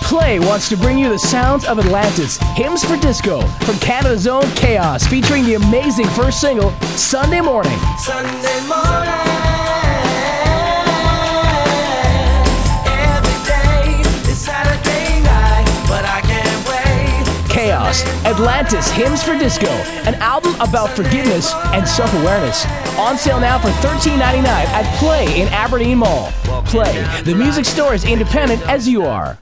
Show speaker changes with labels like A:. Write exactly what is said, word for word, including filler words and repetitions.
A: Play wants to bring you the sounds of Atlantis, Hymns for Disco, from Canada's own Chaos, featuring the amazing first single, Sunday Morning.
B: Sunday morning, every day is Saturday night, but I can't wait.
A: Chaos, Atlantis, Hymns for Disco, an album about forgiveness and self-awareness. On sale now for thirteen ninety-nine at Play in Aberdeen Mall. Play, the music store as independent as you are.